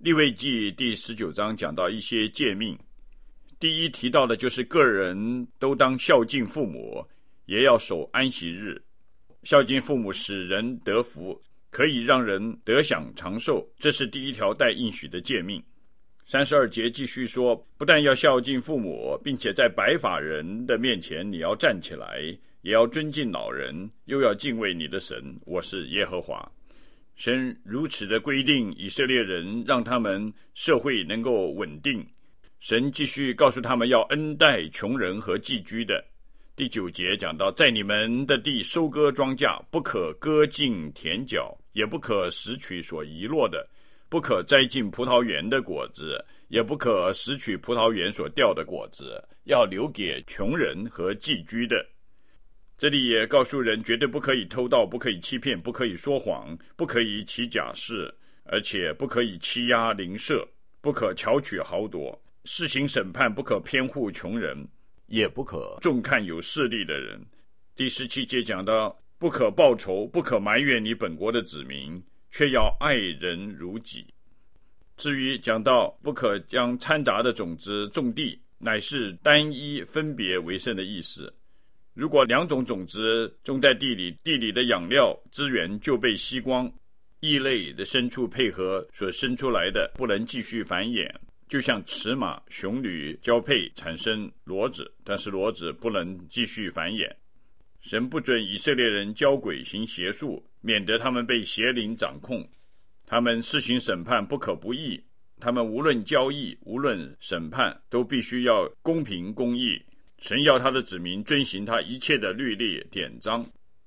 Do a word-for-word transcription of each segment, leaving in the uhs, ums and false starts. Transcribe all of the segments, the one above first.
利未记第十九章讲到一些诫命，第一提到的就是个人都当孝敬父母，也要守安息日。孝敬父母使人得福，可以让人得享长寿，这是第一条带应许的诫命。三十二节继续说，不但要孝敬父母，并且在白发人的面前你要站起来，也要尊敬老人，又要敬畏你的神，我是耶和华。神如此的规定以色列人，让他们社会能够稳定。神继续告诉他们要恩待穷人和寄居的。第九节讲到，在你们的地收割庄稼，不可割尽田角，也不可拾取所遗落的，不可摘尽葡萄园的果子，也不可拾取葡萄园所掉的果子，要留给穷人和寄居的。这里也告诉人，绝对不可以偷盗，不可以欺骗，不可以说谎，不可以起假誓，而且不可以欺压邻舍，不可巧取豪夺，施行审判，不可偏护穷人，也不可重看有势力的人。第十七节讲到，不可报仇，不可埋怨你本国的子民，却要爱人如己。至于讲到不可将掺杂的种子种地，乃是单一分别为圣的意思。如果两种种子种在地里，地里的养料资源就被吸光，异类的牲畜配合所生出来的不能继续繁衍，就像雌马雄驴交配产生骡子，但是骡子不能继续繁衍。神不准以色列人交鬼行邪术，免得他们被邪灵掌控。他们施行审判不可不义，他们无论交易无论审判都必须要公平公义。神要他的子民遵行他一切的律例典章。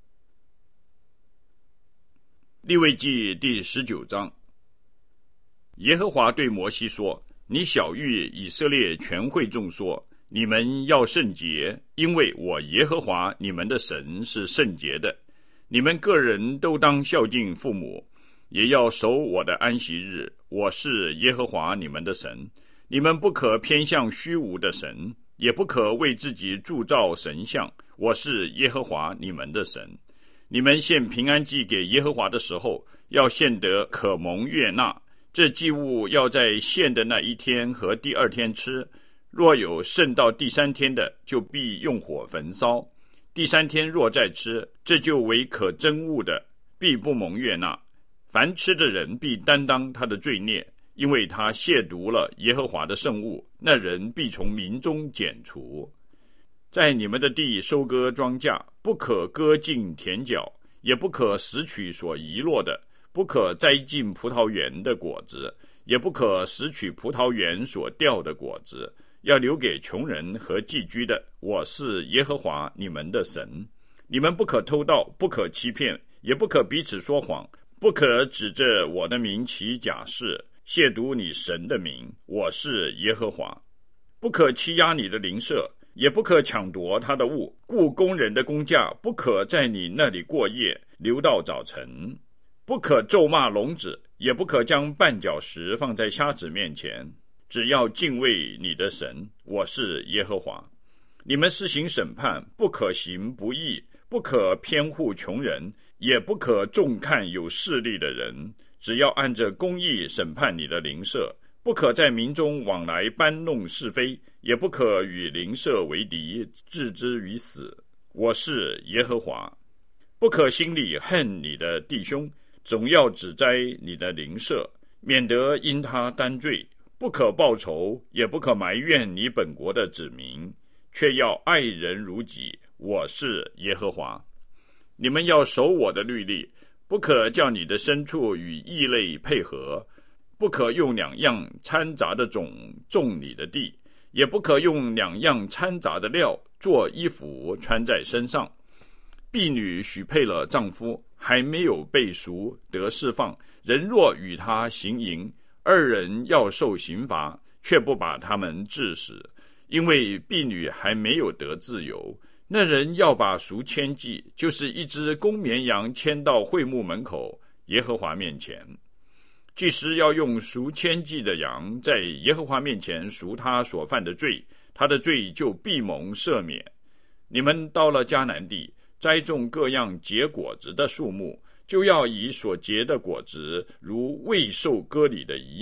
利未记第十九章，耶和华对摩西说，你晓谕以色列全会众说，你们要圣洁，因为我耶和华你们的神是圣洁的。你们个人都当孝敬父母，也要守我的安息日，我是耶和华你们的神。你们不可偏向虚无的神，也不可为自己铸造神像，我是耶和华你们的神。你们献平安祭给耶和华的时候，要献得可蒙悦纳，这祭物要在献的那一天和第二天吃，若有剩到第三天的，就必用火焚烧。第三天若再吃，这就为可憎恶的，必不蒙悦纳。凡吃的人必担当他的罪孽，因为他亵渎了耶和华的圣物，那人必从民中剪除。在你们的地收割庄稼，不可割尽田角，也不可拾取所遗落的，不可摘尽葡萄园的果子，也不可拾取葡萄园所掉的果子，要留给穷人和寄居的。我是耶和华你们的神。你们不可偷盗，不可欺骗，也不可彼此说谎，不可指着我的名起假誓，亵渎你神的名，我是耶和华。不可欺压你的邻舍，也不可抢夺他的物，雇工人的工价不可在你那里过夜，留到早晨。不可咒骂聋子，也不可将绊脚石放在瞎子面前，只要敬畏你的神，我是耶和华。你们施行审判，不可行不义，不可偏护穷人，也不可重看有势力的人，只要按着公义审判你的邻舍。不可在民中往来搬弄是非，也不可与邻舍为敌，置之于死。我是耶和华。不可心里恨你的弟兄，总要指摘你的邻舍，免得因他担罪。不可报仇，也不可埋怨你本国的子民，却要爱人如己。我是耶和华。你们要守我的律例，不可叫你的牲畜与异类配合，不可用两样掺杂的种种你的地，也不可用两样掺杂的料做衣服穿在身上。婢女许配了丈夫，还没有被赎得释放，人若与他行淫，二人要受刑罚，却不把他们治死，因为婢女还没有得自由。那人要把赎愆祭，就是一只公绵羊，牵到会幕门口耶和华面前。祭司要用赎愆祭的羊在耶和华面前赎他所犯的罪，他的罪就必蒙赦免。你们到了迦南地，栽种各样结果子的树木，就要以所结的果子如未受割礼的一样，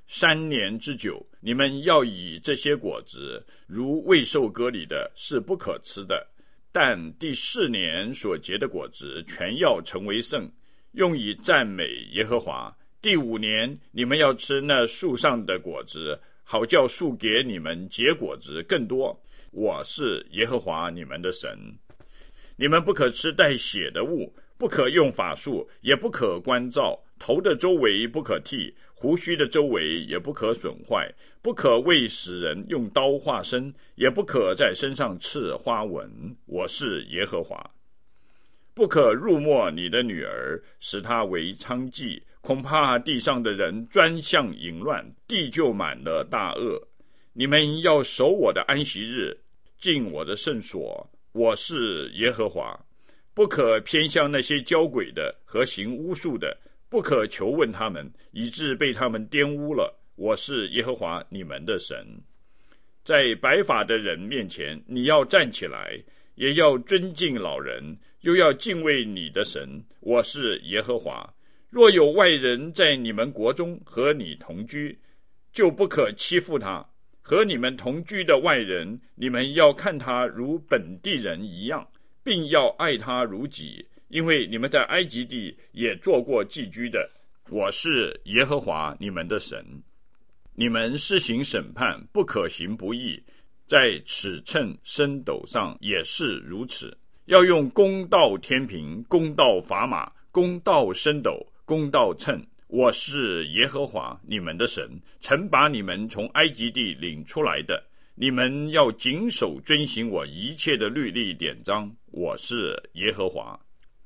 三年之久，你们要以这些果子，如未受割礼的，是不可吃的。但第四年所结的果子，全要成为圣，用以赞美耶和华。第五年，你们要吃那树上的果子，好叫树给你们结果子更多。我是耶和华你们的神。你们不可吃带血的物，不可用法术，也不可关照，头的周围不可剃，胡须的周围也不可损坏，不可为死人用刀划身，也不可在身上刺花纹。我是耶和华。不可辱没你的女儿，使她为娼妓，恐怕地上的人专向淫乱，地就满了大恶。你们要守我的安息日，进我的圣所。我是耶和华。不可偏向那些交鬼的和行巫术的，不可求问他们，以致被他们玷污了。我是耶和华你们的神。在白发的人面前，你要站起来，也要尊敬老人，又要敬畏你的神。我是耶和华。若有外人在你们国中和你同居，就不可欺负他。和你们同居的外人，你们要看他如本地人一样，并要爱他如己，因为你们在埃及地也做过寄居的。我是耶和华你们的神。你们施行审判，不可行不义，在尺秤升斗上也是如此，要用公道天平，公道砝码，公道升斗，公道秤。我是耶和华你们的神，曾把你们从埃及地领出来的。你们要谨守遵行我一切的律例典章。我是耶和华。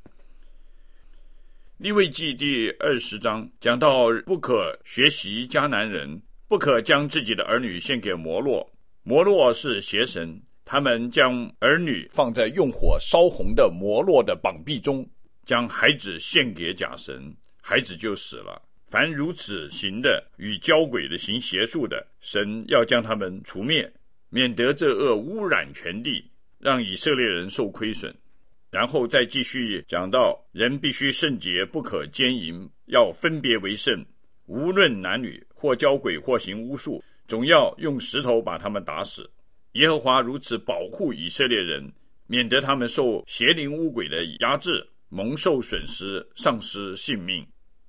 利未记第二十章讲到，不可学习迦南人，不可将自己的儿女献给摩洛。摩洛是邪神，他们将儿女放在用火烧红的摩洛的膀臂中，将孩子献给假神，孩子就死了。凡如此行的，与交鬼的行邪术的，神要将他们除灭，免得这恶污染全地，让以色列人受亏损。然后再继续讲到，人必须圣洁，不可奸淫，要分别为圣，无论男女，或交鬼或行巫术，总要用石头把他们打死。耶和华如此保护以色列人，免得他们受邪灵污鬼的压制，蒙受损失，丧失性命。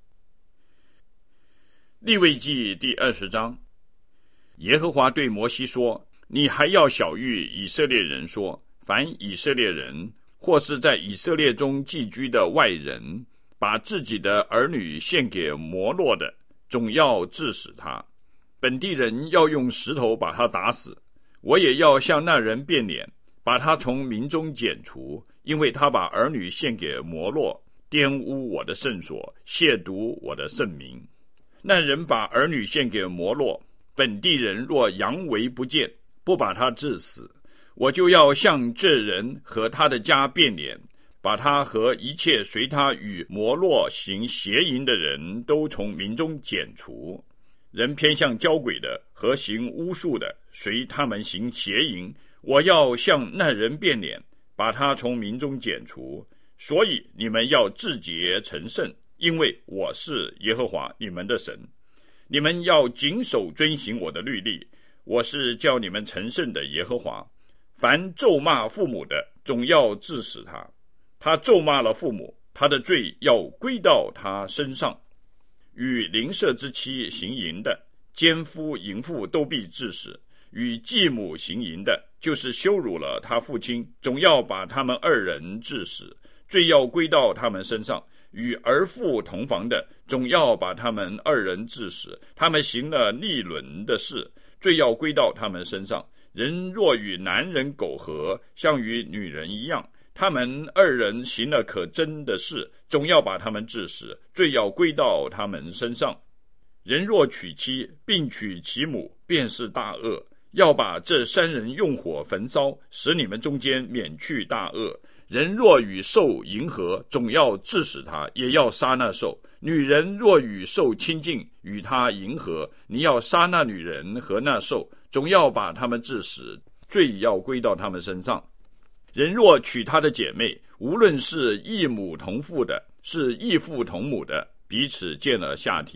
利未记第二十章，耶和华对摩西说，你还要晓谕以色列人说，凡以色列人或是在以色列中寄居的外人，把自己的儿女献给摩洛的，总要治死他。本地人要用石头把他打死，我也要向那人变脸，把他从民中剪除，因为他把儿女献给摩洛，玷污我的圣所，亵渎我的圣名。那人把儿女献给摩洛，本地人若佯为不见，不把他治死，我就要向这人和他的家变脸，把他和一切随他与摩洛行邪淫的人都从民中剪除。人偏向交鬼的和行巫术的，随他们行邪淫，我要向那人变脸，把他从民中剪除。所以你们要自洁成圣，因为我是耶和华你们的神。你们要谨守遵行我的律例，我是叫你们成圣的耶和华。凡咒骂父母的，总要治死他。他咒骂了父母，他的罪要归到他身上。与邻舍之妻行淫的，奸夫淫妇都必治死。与继母行淫的，就是羞辱了他父亲，总要把他们二人治死，罪要归到他们身上。与儿妇同房的，总要把他们二人治死，他们行了逆伦的事，罪要归到他们身上。人若与男人苟合，像与女人一样，他们二人行了可憎的事，总要把他们治死，罪要归到他们身上。人若娶妻，并娶其母，便是大恶，要把这三人用火焚烧，使你们中间免去大恶。人若与兽迎合，总要治死他，也要杀那兽。女人若与兽亲近，与他迎合，你要杀那女人和那兽，总要把他们治死，罪要归到他们身上。人若娶他的姐妹，无论是异母同父的，是异父同母的，彼此见了下体，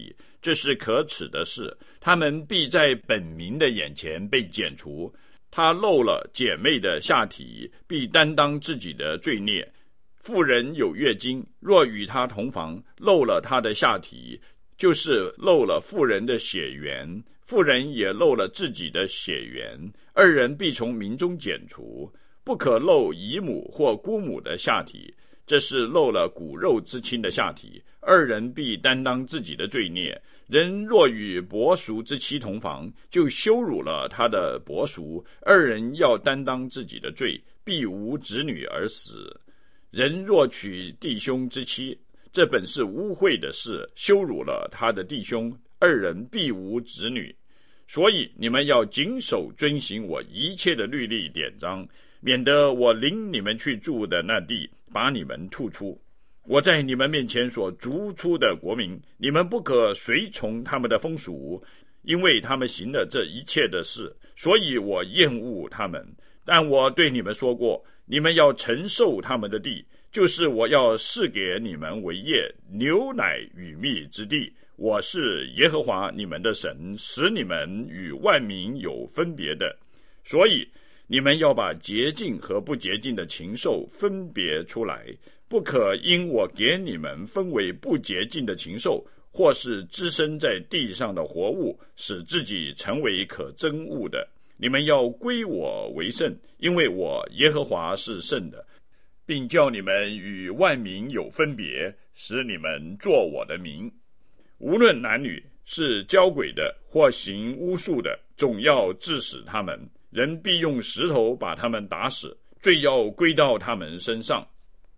这是可耻的事，他们必在本民的眼前被剪除。他露了姐妹的下体，必担当自己的罪孽。妇人有月经，若与他同房，露了他的下体，就是漏了妇人的血源，妇人也漏了自己的血源，二人必从民中剪除。不可漏姨母或姑母的下体，这是漏了骨肉之亲的下体，二人必担当自己的罪孽。人若与伯叔之妻同房，就羞辱了他的伯叔，二人要担当自己的罪，必无子女而死。人若娶弟兄之妻，这本是污秽的事，羞辱了他的弟兄，二人必无子女。所以你们要谨守遵行我一切的律例典章，免得我领你们去住的那地，把你们吐出。我在你们面前所逐出的国民，你们不可随从他们的风俗，因为他们行了这一切的事，所以我厌恶他们。但我对你们说过，你们要承受他们的地，就是我要赐给你们为业，牛奶与蜜之地。我是耶和华你们的神，使你们与万民有分别的。所以你们要把洁净和不洁净的禽兽分别出来，不可因我给你们分为不洁净的禽兽，或是滋生在地上的活物，使自己成为可憎恶的。你们要归我为圣，因为我耶和华是圣的，并叫你们与万民有分别，使你们作我的民。无论男女，是交鬼的或行巫术的，总要治死他们。人必用石头把他们打死，罪要归到他们身上。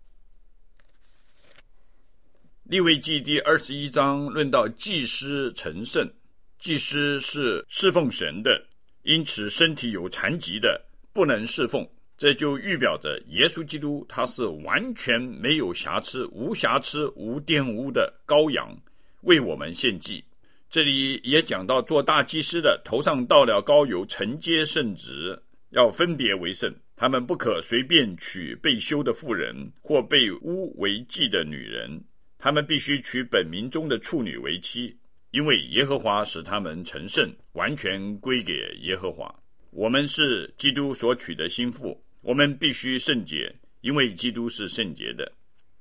利未记第二十一章论到祭司成圣，祭司是侍奉神的，因此身体有残疾的不能侍奉，这就预表着耶稣基督他是完全没有瑕疵、无瑕疵、无玷污的羔羊，为我们献祭。这里也讲到做大祭司的头上倒了膏油，承接圣职，要分别为圣，他们不可随便娶被休的妇人或被污为妓的女人，他们必须娶本民中的处女为妻，因为耶和华使他们成圣，完全归给耶和华。我们是基督所娶的新妇，我们必须圣洁，因为基督是圣洁的。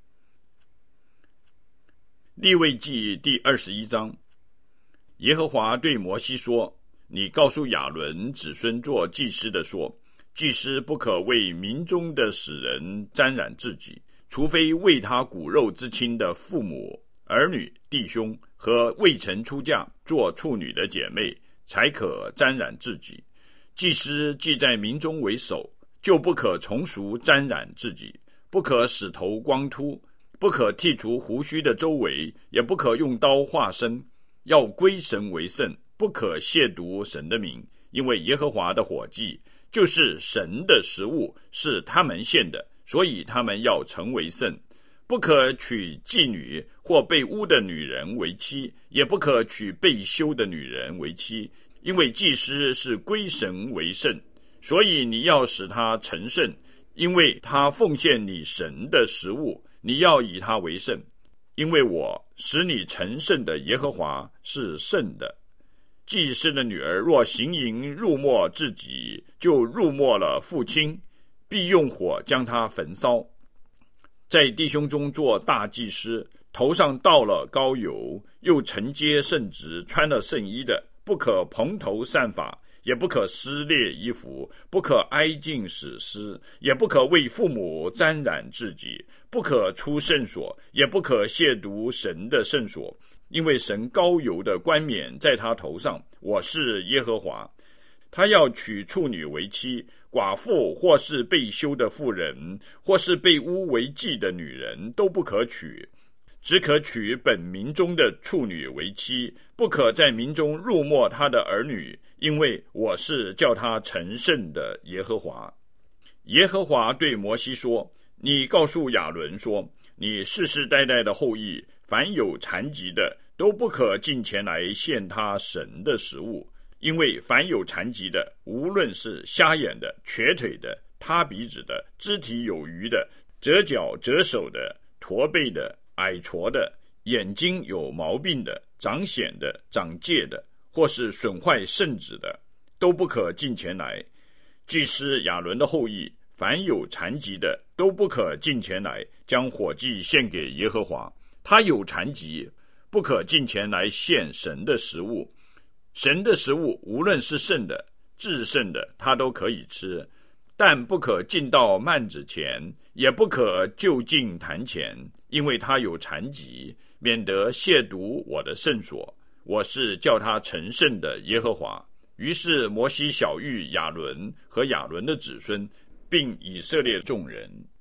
利未记第二十一章，耶和华对摩西说，你告诉亚伦子孙做祭司的说，祭司不可为民中的死人沾染自己，除非为他骨肉之亲的父母、儿女、弟兄和未曾出嫁做处女的姐妹，才可沾染自己。祭司既在民中为首，就不可从俗沾染自己，不可使头光秃，不可剔除胡须的周围，也不可用刀划身，要归神为圣，不可亵渎神的名，因为耶和华的火祭就是神的食物，是他们献的，所以他们要成为圣。不可娶妓女或被污的女人为妻，也不可娶被休的女人为妻，因为祭司是归神为圣，所以你要使他成圣，因为他奉献你神的食物，你要以他为圣，因为我使你成圣的耶和华是圣的。祭司的女儿若行淫辱没自己，就辱没了父亲，必用火将他焚烧。在弟兄中做大祭司，头上倒了膏油，又承接圣职，穿了圣衣的，不可蓬头散发，也不可撕裂衣服，不可挨近死尸，也不可为父母沾染自己，不可出圣所，也不可亵渎神的圣所，因为神膏油的冠冕在他头上，我是耶和华。他要娶处女为妻，寡妇或是被休的妇人，或是被污为妓的女人，都不可娶，只可娶本民中的处女为妻，不可在民中辱没他的儿女，因为我是叫他成圣的耶和华。耶和华对摩西说，你告诉亚伦说，你世世代代的后裔，凡有残疾的，都不可近前来献他神的食物，因为凡有残疾的，无论是瞎眼的、瘸腿的、塌鼻子的、肢体有余的、折脚折手的、驼背的、矮矬的、眼睛有毛病的， 长癣的、长疥的，或是损坏圣旨的，都不可进前来。祭司亚伦的后裔，凡有残疾的，都不可进前来，将火祭献给耶和华。他有残疾，不可进前来献神的食物。神的食物无论是圣的、至圣的，他都可以吃，但不可进到幔子前，也不可就近坛前，因为他有残疾，免得亵渎我的圣所。我是叫他成圣的耶和华。于是摩西晓谕亚伦和亚伦的子孙，并以色列众人。